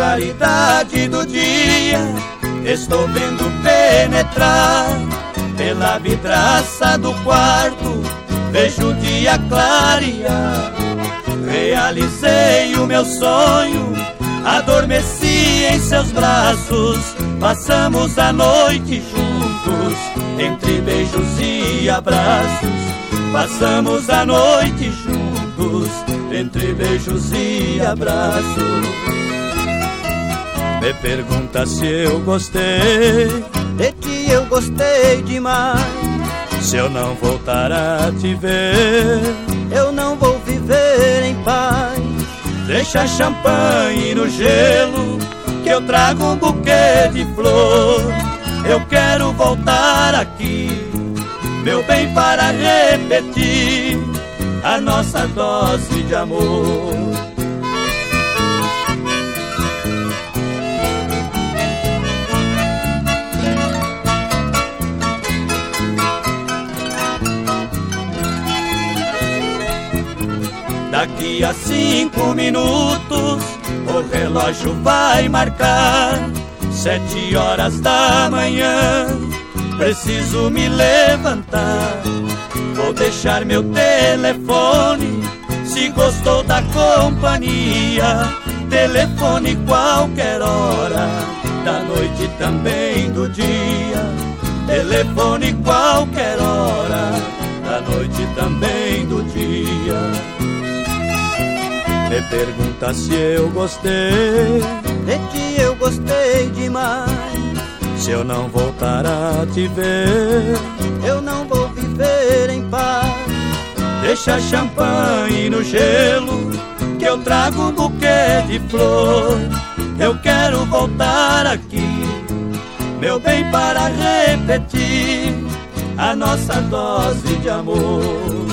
claridade do dia, estou vendo penetrar pela vidraça do quarto, vejo o dia clarear. Realizei o meu sonho, adormeci em seus braços, passamos a noite juntos, entre beijos e abraços. Passamos a noite juntos, entre beijos e abraços. Me pergunta se eu gostei, de que eu gostei demais. Se eu não voltar a te ver, eu não vou viver em paz. Deixa champanhe no gelo, que eu trago um buquê de flor. Eu quero voltar aqui, meu bem, para repetir a nossa dose de amor. Daqui a 5 minutos o relógio vai marcar 7 horas da manhã. Preciso me levantar, vou deixar meu telefone. Se gostou da companhia, telefone qualquer hora, da noite também do dia. Telefone qualquer hora, da noite também do dia. Me pergunta se eu gostei, de que eu gostei demais. Se eu não voltar a te ver, eu não vou viver em paz. Deixa champanhe no gelo, que eu trago um buquê de flor. Eu quero voltar aqui, meu bem, para repetir a nossa dose de amor.